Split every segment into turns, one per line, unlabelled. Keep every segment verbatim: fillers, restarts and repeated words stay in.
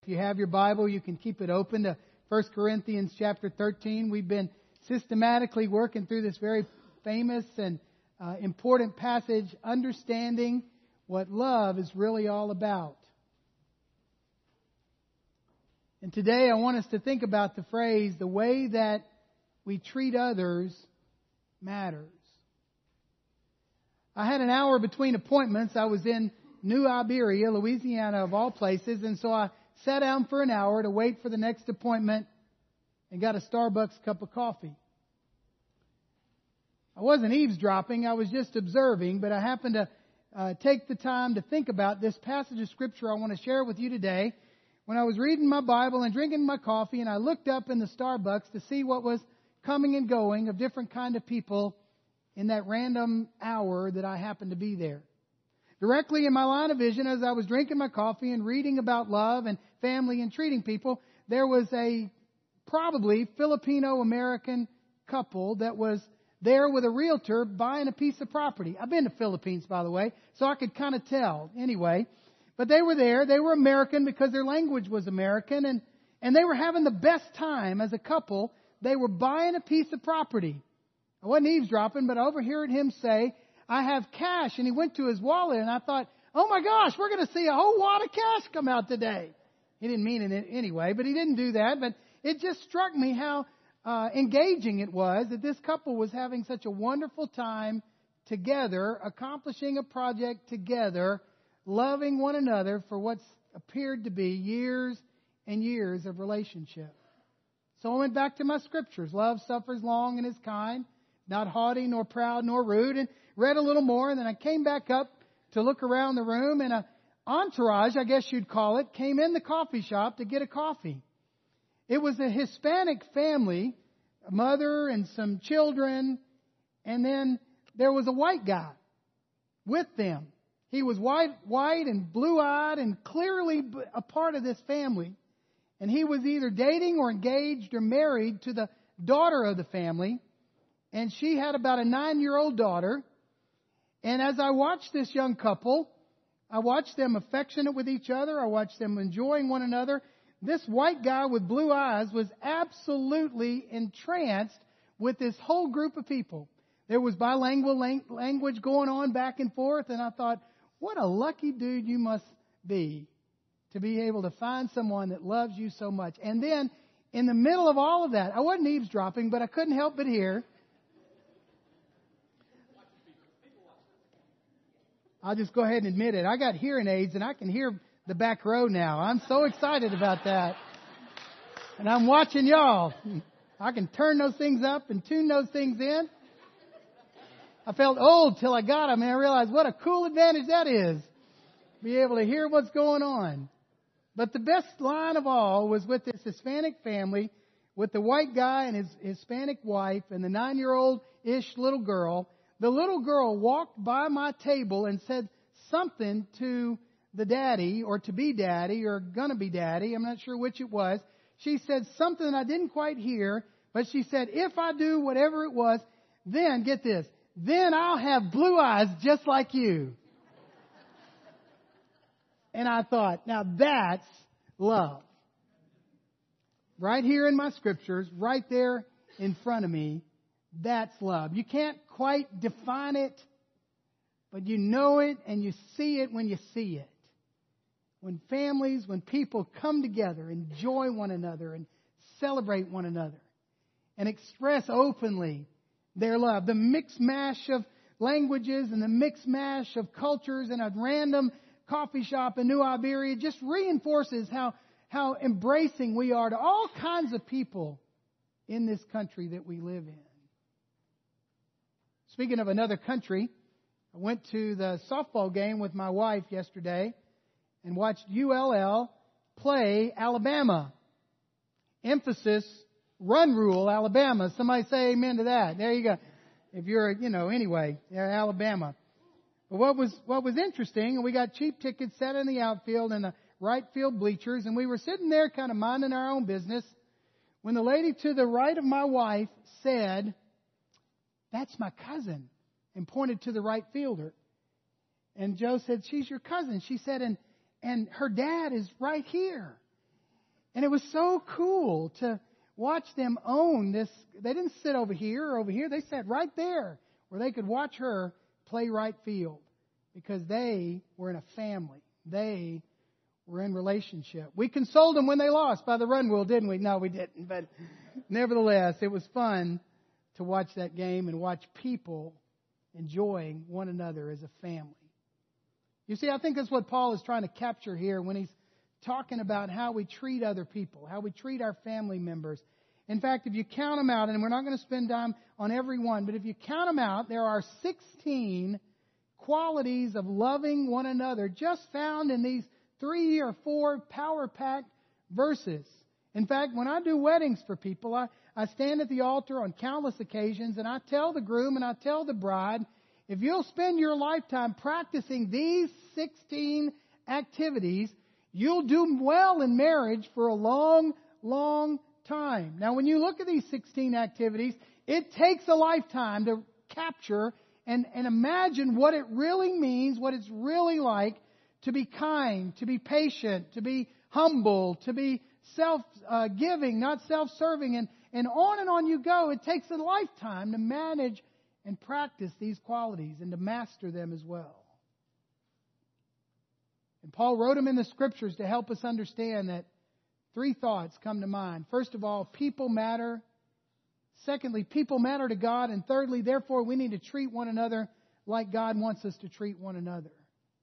you have your Bible, you can keep it open to First Corinthians chapter thirteen. We've been systematically working through this very famous and uh, important passage, understanding what love is really all about. And today I want us to think about the phrase, the way that we treat others matters. I had an hour between appointments. I was in New Iberia, Louisiana, of all places, and so I sat down for an hour to wait for the next appointment and got a Starbucks cup of coffee. I wasn't eavesdropping, I was just observing, but I happened to uh, take the time to think about this passage of Scripture I want to share with you today. When I was reading my Bible and drinking my coffee, and I looked up in the Starbucks to see what was coming and going of different kind of people in that random hour that I happened to be there. Directly in my line of vision, as I was drinking my coffee and reading about love and family and treating people, there was a probably Filipino-American couple that was there with a realtor buying a piece of property. I've been to Philippines, by the way, so I could kind of tell. Anyway, but they were there. They were American because their language was American, and, and they were having the best time as a couple. They were buying a piece of property. I wasn't eavesdropping, but I overheard him say, "I have cash," and he went to his wallet, and I thought, oh my gosh, we're going to see a whole wad of cash come out today. He didn't mean it anyway, but he didn't do that. But it just struck me how uh, engaging it was that this couple was having such a wonderful time together, accomplishing a project together, loving one another for what's appeared to be years and years of relationship. So I went back to my scriptures. Love suffers long and is kind, not haughty, nor proud, nor rude, and read a little more. And then I came back up to look around the room, and an entourage, I guess you'd call it, came in the coffee shop to get a coffee. It was a Hispanic family, a mother and some children, and then there was a white guy with them. He was white, white and blue-eyed and clearly a part of this family. And he was either dating or engaged or married to the daughter of the family. And she had about a nine-year-old daughter. And as I watched this young couple, I watched them affectionate with each other. I watched them enjoying one another. This white guy with blue eyes was absolutely entranced with this whole group of people. There was bilingual language going on back and forth. And I thought, what a lucky dude you must be to be able to find someone that loves you so much. And then in the middle of all of that, I wasn't eavesdropping, but I couldn't help but hear. I'll just go ahead and admit it. I got hearing aids and I can hear the back row now. I'm so excited about that. And I'm watching y'all. I can turn those things up and tune those things in. I felt old till I got them and I realized what a cool advantage that is. Be able to hear what's going on. But the best line of all was with this Hispanic family, with the white guy and his Hispanic wife and the nine-year-old-ish little girl. The little girl walked by my table and said something to the daddy or to-be daddy or gonna-be daddy. I'm not sure which it was. She said something I didn't quite hear, but she said, if I do whatever it was, then, get this, then I'll have blue eyes just like you. And I thought, now that's love. Right here in my scriptures, right there in front of me, that's love. You can't quite define it, but you know it and you see it when you see it. When families, when people come together, enjoy one another and celebrate one another and express openly their love. The mix mash of languages and the mix mash of cultures in a random coffee shop in New Iberia just reinforces how, how embracing we are to all kinds of people in this country that we live in. Speaking of another country, I went to the softball game with my wife yesterday and watched U L L play Alabama. Emphasis, run rule, Alabama. Somebody say amen to that. There you go. If you're, you know, anyway, they're Alabama. But what was, what was interesting, and we got cheap tickets set in the outfield and the right field bleachers, and we were sitting there kind of minding our own business when the lady to the right of my wife said, "That's my cousin," and pointed to the right fielder. And Joe said, "She's your cousin." She said, and, and her dad is right here. And it was so cool to watch them own this. They didn't sit over here or over here. They sat right there where they could watch her play right field because they were in a family. They were in relationship. We consoled them when they lost by the run rule, didn't we? No, we didn't. But nevertheless, it was fun to watch that game and watch people enjoying one another as a family. You see, I think that's what Paul is trying to capture here when he's talking about how we treat other people, how we treat our family members. In fact, if you count them out, and we're not going to spend time on every one, but if you count them out, there are sixteen qualities of loving one another just found in these three or four power-packed verses. In fact, when I do weddings for people, I, I stand at the altar on countless occasions and I tell the groom and I tell the bride, if you'll spend your lifetime practicing these sixteen activities, you'll do well in marriage for a long, long time. Now, when you look at these sixteen activities, it takes a lifetime to capture and, and imagine what it really means, what it's really like to be kind, to be patient, to be humble, to be self-giving, not self-serving, and, and on and on you go. It takes a lifetime to manage and practice these qualities and to master them as well. And Paul wrote them in the Scriptures to help us understand that three thoughts come to mind. First of all, people matter. Secondly, people matter to God. And thirdly, therefore, we need to treat one another like God wants us to treat one another.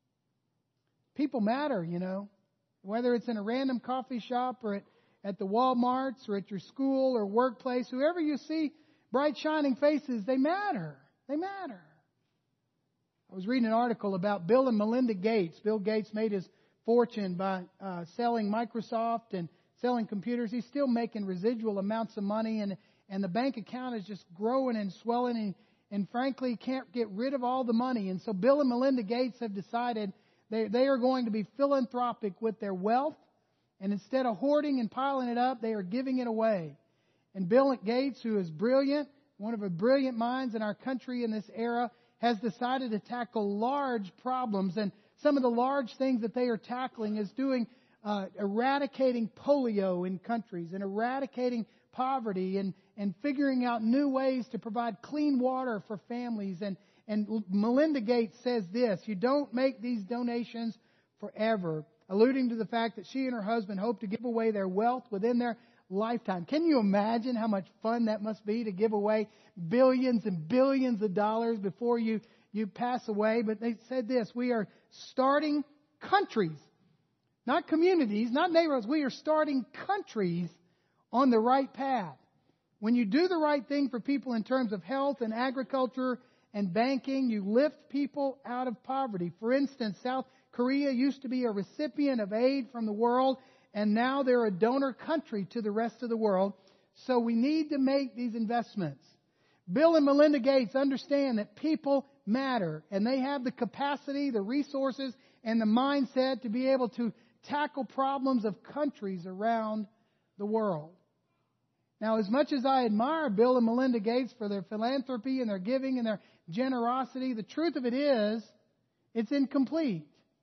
People matter, you know. Whether it's in a random coffee shop or at, at the Walmarts or at your school or workplace, whoever you see, bright shining faces, they matter. They matter. I was reading an article about Bill and Melinda Gates. Bill Gates made his fortune by uh, selling Microsoft and selling computers. He's still making residual amounts of money, and, and the bank account is just growing and swelling, and, and frankly can't get rid of all the money. And so Bill and Melinda Gates have decided they, they are going to be philanthropic with their wealth, and instead of hoarding and piling it up, they are giving it away. And Bill Gates, who is brilliant, one of the brilliant minds in our country in this era, has decided to tackle large problems. And some of the large things that they are tackling is doing uh, eradicating polio in countries and eradicating poverty and, and figuring out new ways to provide clean water for families. And, and Melinda Gates says this: you don't make these donations forever, alluding to the fact that she and her husband hope to give away their wealth within their lifetime. Can you imagine how much fun that must be to give away billions and billions of dollars before you, you pass away? But they said this: we are starting countries, not communities, not neighborhoods. We are starting countries on the right path. When you do the right thing for people in terms of health and agriculture and banking, you lift people out of poverty. For instance, South Korea used to be a recipient of aid from the world, and now they're a donor country to the rest of the world. So we need to make these investments. Bill and Melinda Gates understand that people matter, and they have the capacity, the resources, and the mindset to be able to tackle problems of countries around the world. Now, as much as I admire Bill and Melinda Gates for their philanthropy and their giving and their generosity, the truth of it is, it's incomplete.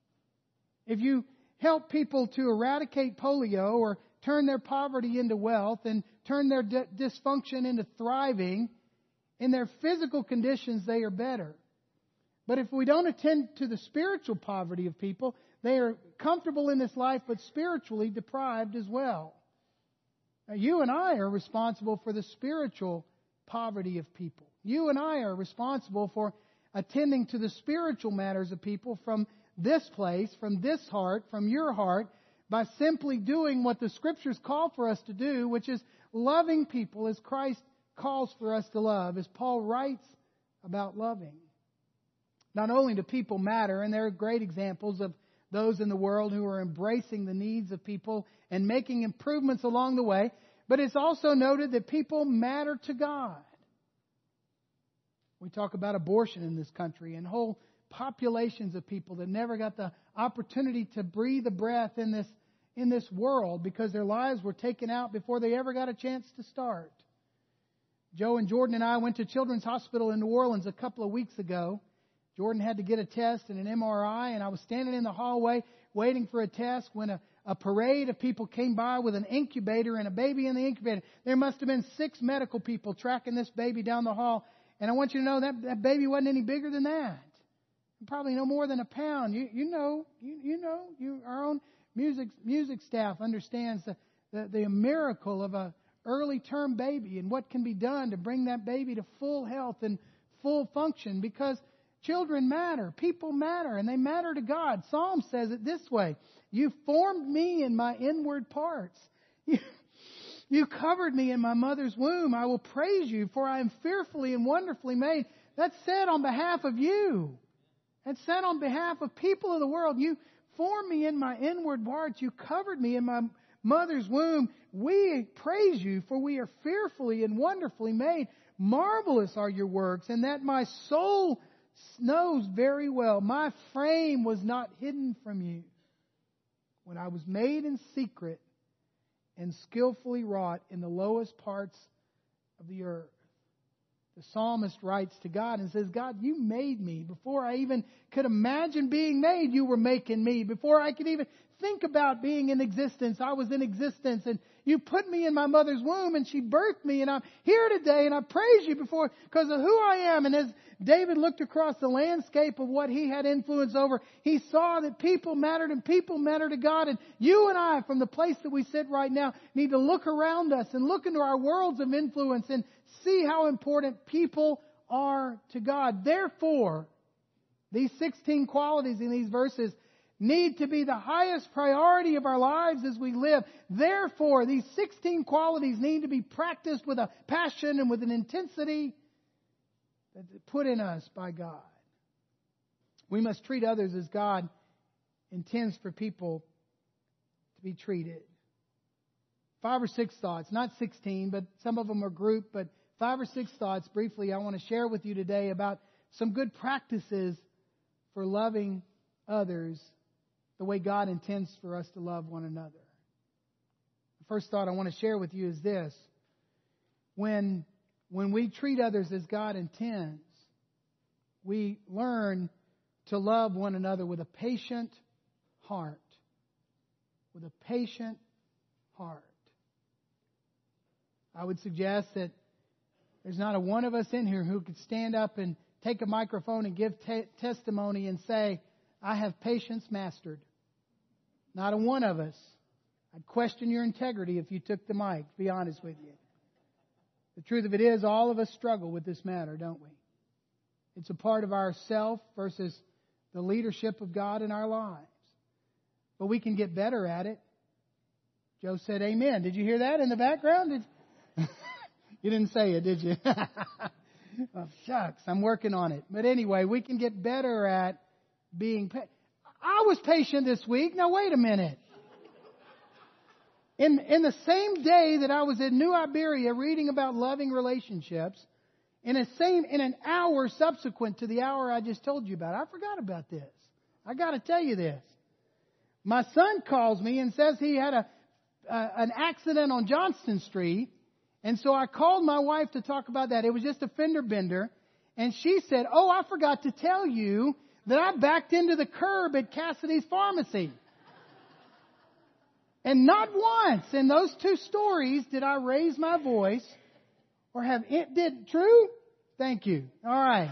If you help people to eradicate polio or turn their poverty into wealth and turn their d- dysfunction into thriving, in their physical conditions they are better. But if we don't attend to the spiritual poverty of people, they are comfortable in this life but spiritually deprived as well. Now, you and I are responsible for the spiritual poverty of people. You and I are responsible for attending to the spiritual matters of people from this place, from this heart, from your heart, by simply doing what the Scriptures call for us to do, which is loving people as Christ calls for us to love, as Paul writes about loving. Not only do people matter, and there are great examples of those in the world who are embracing the needs of people and making improvements along the way, but it's also noted that people matter to God. We talk about abortion in this country and whole populations of people that never got the opportunity to breathe a breath in this in this world because their lives were taken out before they ever got a chance to start. Joe and Jordan and I went to Children's Hospital in New Orleans a couple of weeks ago. Jordan had to get a test and an M R I, and I was standing in the hallway waiting for a test when a, a parade of people came by with an incubator and a baby in the incubator. There must have been six medical people tracking this baby down the hall. And I want you to know that that baby wasn't any bigger than that. Probably no more than a pound. You you know, you, you know, you our own music music staff understands the, the, the miracle of a early term baby and what can be done to bring that baby to full health and full function, because children matter, people matter, and they matter to God. Psalm says it this way: you formed me in my inward parts. You, you covered me in my mother's womb. I will praise you, for I am fearfully and wonderfully made. That's said on behalf of you. That's said on behalf of people of the world. You formed me in my inward parts. You covered me in my mother's womb. We praise you, for we are fearfully and wonderfully made. Marvelous are your works, and that my soul knows very well. My frame was not hidden from you when I was made in secret and skillfully wrought in the lowest parts of the earth. The psalmist writes to God and says, God, you made me. Before I even could imagine being made, you were making me. Before I could even think about being in existence, I was in existence. And you put me in my mother's womb and she birthed me. And I'm here today and I praise you before because of who I am. And as David looked across the landscape of what he had influence over, he saw that people mattered and people matter to God. And you and I, from the place that we sit right now, need to look around us and look into our worlds of influence and see how important people are to God. Therefore, these sixteen qualities in these verses need to be the highest priority of our lives as we live. Therefore, these sixteen qualities need to be practiced with a passion and with an intensity that's put in us by God. We must treat others as God intends for people to be treated. Five or six thoughts, not sixteen, but some of them are grouped, but five or six thoughts briefly I want to share with you today about some good practices for loving others the way God intends for us to love one another. The first thought I want to share with you is this. When, when we treat others as God intends, we learn to love one another with a patient heart. With a patient heart. I would suggest that there's not a one of us in here who could stand up and take a microphone and give te- testimony and say, I have patience mastered. Not a one of us. I'd question your integrity if you took the mic, to be honest with you. The truth of it is, all of us struggle with this matter, don't we? It's a part of our self versus the leadership of God in our lives. But we can get better at it. Joe said amen. Did you hear that in the background? Did You didn't say it, did you? Well, shucks, I'm working on it. But anyway, we can get better at being patient. I was patient this week. Now, wait a minute. In, in the same day that I was in New Iberia reading about loving relationships, in a same in an hour subsequent to the hour I just told you about, I forgot about this. I got to tell you this. My son calls me and says he had a uh, an accident on Johnston Street. And so I called my wife to talk about that. It was just a fender bender. And she said, oh, I forgot to tell you that I backed into the curb at Cassidy's Pharmacy. And not once in those two stories did I raise my voice or have it did true? Thank you. All right.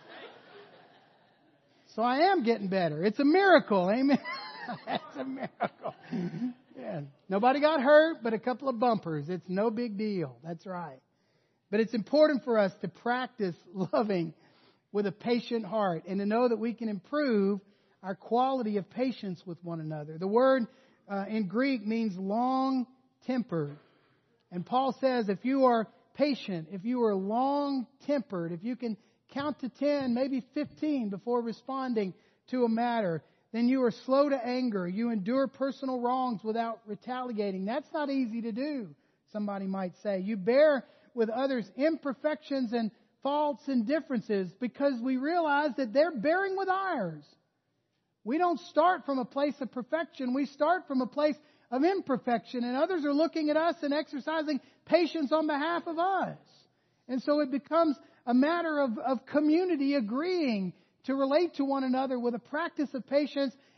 So I am getting better. It's a miracle. Amen. It's a miracle. Yeah. Nobody got hurt, but a couple of bumpers. It's no big deal. That's right. But it's important for us to practice loving with a patient heart and to know that we can improve our quality of patience with one another. The word uh, in Greek means long-tempered. And Paul says if you are patient, if you are long-tempered, if you can count to ten, maybe fifteen before responding to a matter, then you are slow to anger. You endure personal wrongs without retaliating. That's not easy to do, somebody might say. You bear with others' imperfections and faults and differences because we realize that they're bearing with ours. We don't start from a place of perfection. We start from a place of imperfection. And others are looking at us and exercising patience on behalf of us. And so it becomes a matter of, of community agreeing to relate to one another with a practice of patience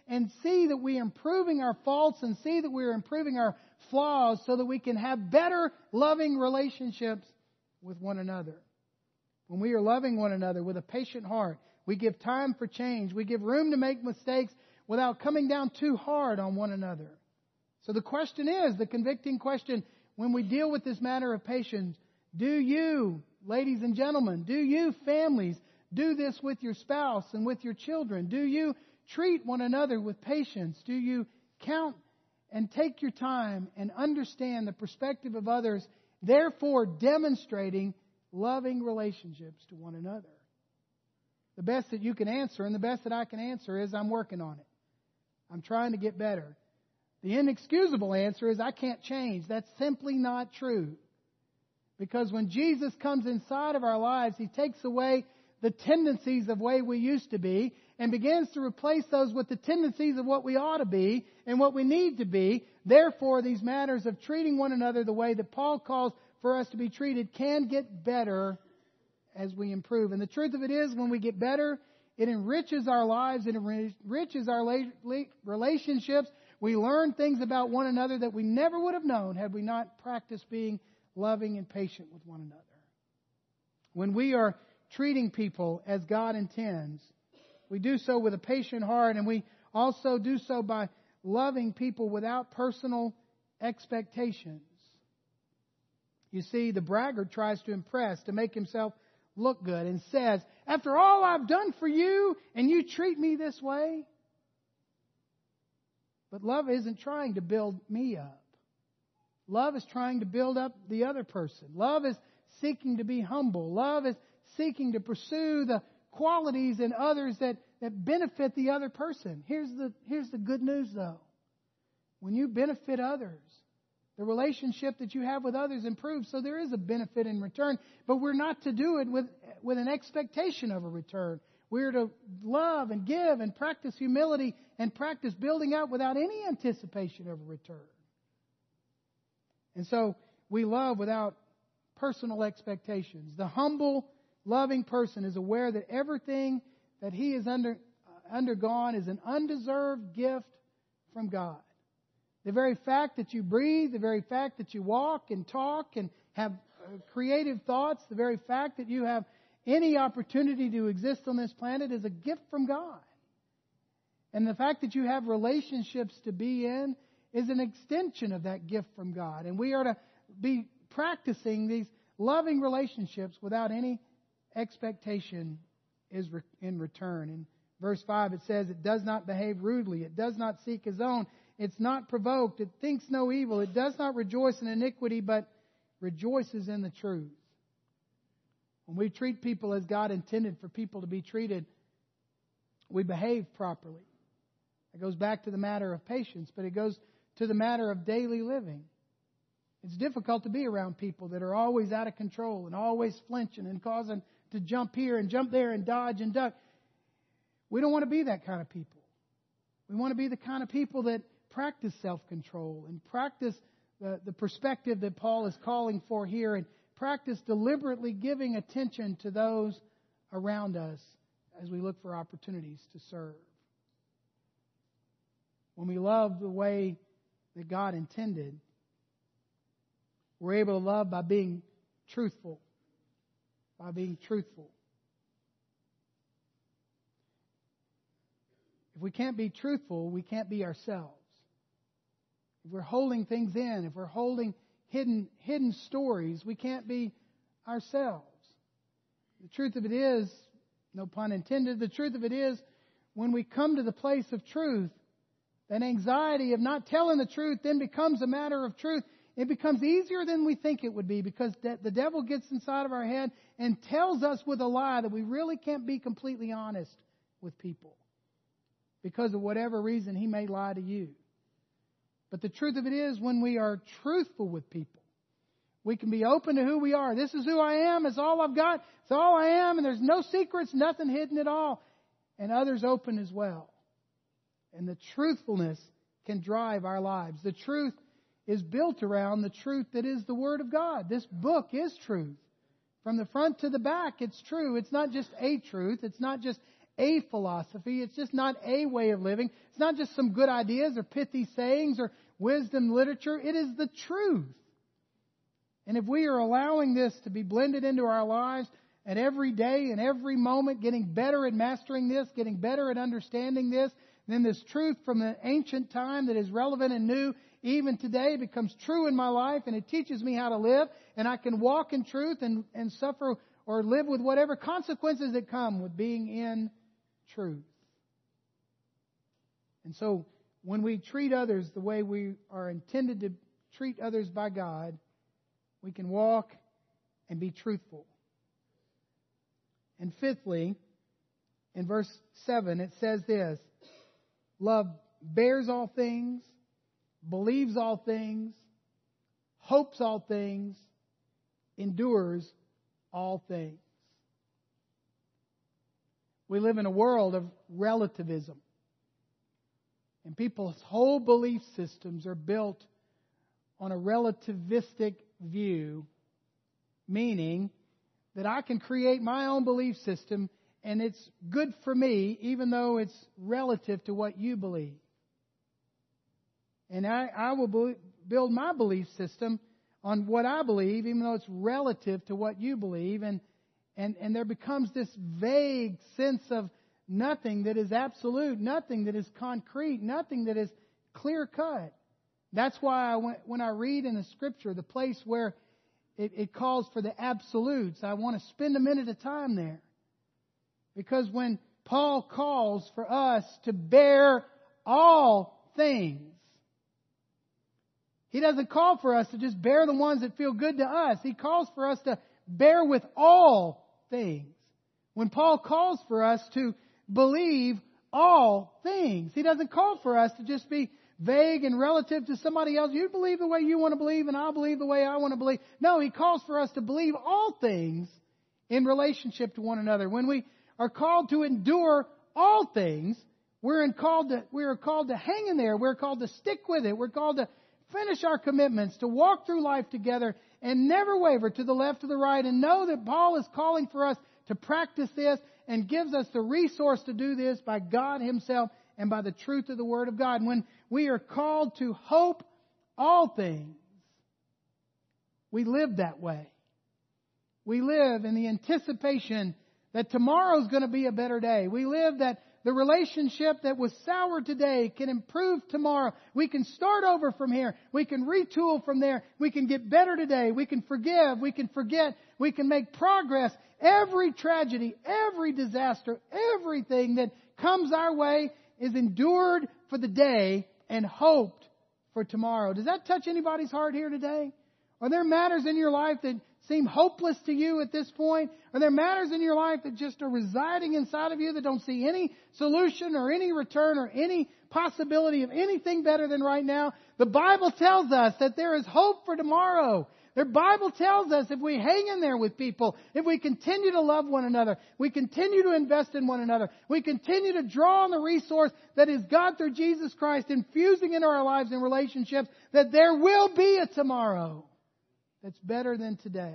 and see that we are improving our faults and see that we are improving our flaws so that we can have better loving relationships with one another. When we are loving one another with a patient heart, we give time for change. We give room to make mistakes without coming down too hard on one another. So the question is, the convicting question, when we deal with this matter of patience, do you, ladies and gentlemen, do you, families, do this with your spouse and with your children? Do you treat one another with patience? Do you count and take your time and understand the perspective of others, therefore demonstrating loving relationships to one another? The best that you can answer and the best that I can answer is I'm working on it. I'm trying to get better. The inexcusable answer is I can't change. That's simply not true. Because when Jesus comes inside of our lives, He takes away the tendencies of the way we used to be and begins to replace those with the tendencies of what we ought to be and what we need to be. Therefore, these matters of treating one another the way that Paul calls for us to be treated can get better as we improve. And the truth of it is, when we get better, it enriches our lives, it enriches our relationships. We learn things about one another that we never would have known had we not practiced being loving and patient with one another. When we are treating people as God intends, we do so with a patient heart, and we also do so by loving people without personal expectations. You see, the braggart tries to impress, to make himself look good, and says, after all I've done for you, and you treat me this way. But love isn't trying to build me up. Love is trying to build up the other person. Love is seeking to be humble. Love is seeking to pursue the qualities in others that, that benefit the other person. Here's the, here's the good news, though. When you benefit others, the relationship that you have with others improves, so there is a benefit in return. But we're not to do it with, with an expectation of a return. We're to love and give and practice humility and practice building out without any anticipation of a return. And so we love without personal expectations. The humble, loving person is aware that everything that he has under, uh, undergone is an undeserved gift from God. The very fact that you breathe, the very fact that you walk and talk and have uh, creative thoughts, the very fact that you have any opportunity to exist on this planet is a gift from God. And the fact that you have relationships to be in is an extension of that gift from God. And we are to be practicing these loving relationships without any expectation is in return. In verse five it says, it does not behave rudely. It does not seek his own. It's not provoked. It thinks no evil. It does not rejoice in iniquity, but rejoices in the truth. When we treat people as God intended for people to be treated, we behave properly. It goes back to the matter of patience, but it goes to the matter of daily living. It's difficult to be around people that are always out of control and always flinching and causing to jump here and jump there and dodge and duck. We don't want to be that kind of people. We want to be the kind of people that practice self-control and practice the, the perspective that Paul is calling for here, and practice deliberately giving attention to those around us as we look for opportunities to serve. When we love the way that God intended, we're able to love by being truthful. By being truthful. If we can't be truthful, we can't be ourselves. If we're holding things in, if we're holding hidden hidden stories, we can't be ourselves. The truth of it is, no pun intended, the truth of it is, when we come to the place of truth, that anxiety of not telling the truth then becomes a matter of truth. It becomes easier than we think it would be, because the devil gets inside of our head and tells us with a lie that we really can't be completely honest with people because of whatever reason he may lie to you. But the truth of it is, when we are truthful with people, we can be open to who we are. This is who I am. It's all I've got. It's all I am. And there's no secrets, nothing hidden at all. And others open as well. And the truthfulness can drive our lives. The truth is built around the truth that is the Word of God. This book is truth. From the front to the back, it's true. It's not just a truth. It's not just a philosophy. It's just not a way of living. It's not just some good ideas or pithy sayings or wisdom literature. It is the truth. And if we are allowing this to be blended into our lives at every day and every moment, getting better at mastering this, getting better at understanding this, then this truth from the ancient time that is relevant and new even today becomes true in my life, and it teaches me how to live, and I can walk in truth and, and suffer or live with whatever consequences that come with being in truth. And so when we treat others the way we are intended to treat others by God, we can walk and be truthful. And fifthly, in verse seven, it says this: love bears all things, believes all things, hopes all things, endures all things. We live in a world of relativism. And people's whole belief systems are built on a relativistic view, meaning that I can create my own belief system and it's good for me even though it's relative to what you believe. And I, I will build my belief system on what I believe even though it's relative to what you believe. And, and, and there becomes this vague sense of nothing that is absolute, nothing that is concrete, nothing that is clear-cut. That's why I went, when I read in the Scripture the place where it, it calls for the absolutes, I want to spend a minute of time there. Because when Paul calls for us to bear all things, he doesn't call for us to just bear the ones that feel good to us. He calls for us to bear with all things. When Paul calls for us to believe all things, he doesn't call for us to just be vague and relative to somebody else. You believe the way you want to believe and I'll believe the way I want to believe. No, he calls for us to believe all things in relationship to one another. When we are called to endure all things, we're in called to, we are called to hang in there. We're called to stick with it. We're called to finish our commitments, to walk through life together and never waver to the left or the right, and know that Paul is calling for us to practice this and gives us the resource to do this by God Himself and by the truth of the Word of God. When we are called to hope all things, we live that way. We live in the anticipation that tomorrow is going to be a better day. We live that the relationship that was sour today can improve tomorrow. We can start over from here. We can retool from there. We can get better today. We can forgive. We can forget. We can make progress. Every tragedy, every disaster, everything that comes our way is endured for the day and hoped for tomorrow. Does that touch anybody's heart here today? Are there matters in your life that seem hopeless to you at this point? Are there matters in your life that just are residing inside of you that don't see any solution or any return or any possibility of anything better than right now? The Bible tells us that there is hope for tomorrow. The Bible tells us if we hang in there with people, if we continue to love one another, we continue to invest in one another, we continue to draw on the resource that is God through Jesus Christ infusing into our lives and relationships, that there will be a tomorrow that's better than today.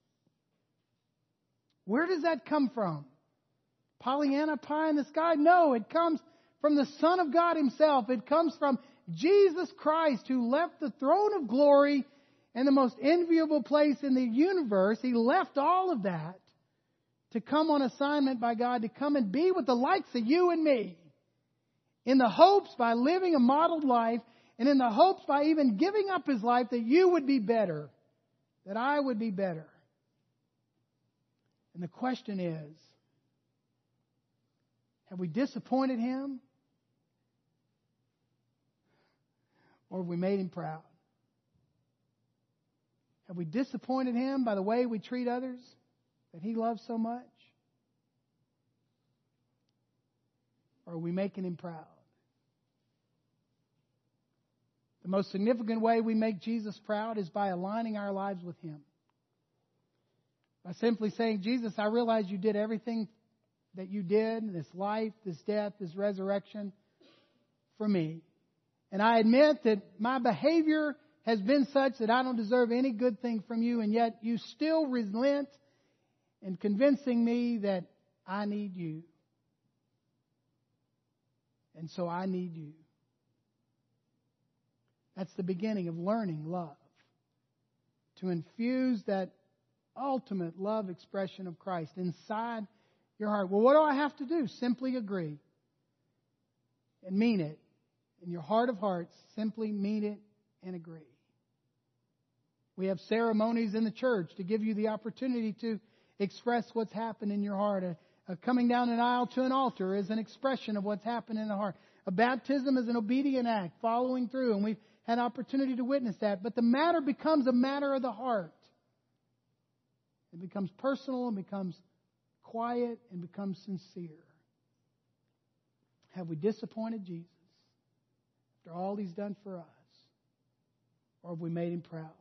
Where does that come from? Pollyanna pie in the sky? No, it comes from the Son of God Himself. It comes from Jesus Christ, who left the throne of glory and the most enviable place in the universe. He left all of that to come on assignment by God, to come and be with the likes of you and me, in the hopes by living a modeled life, and in the hopes by even giving up His life that you would be better, that I would be better. And the question is, have we disappointed Him? Or have we made Him proud? Have we disappointed Him by the way we treat others that He loves so much? Or are we making Him proud? The most significant way we make Jesus proud is by aligning our lives with Him. By simply saying, Jesus, I realize you did everything that you did, this life, this death, this resurrection, for me. And I admit that my behavior has been such that I don't deserve any good thing from you, and yet you still relent in convincing me that I need you. And so I need you. That's the beginning of learning love. To infuse that ultimate love expression of Christ inside your heart. Well, what do I have to do? Simply agree. And mean it. In your heart of hearts, simply mean it and agree. We have ceremonies in the church to give you the opportunity to express what's happened in your heart. A, a coming down an aisle to an altar is an expression of what's happened in the heart. A baptism is an obedient act, following through, and we've had opportunity to witness that. But the matter becomes a matter of the heart. It becomes personal and becomes quiet and becomes sincere. Have we disappointed Jesus after all He's done for us? Or have we made Him proud?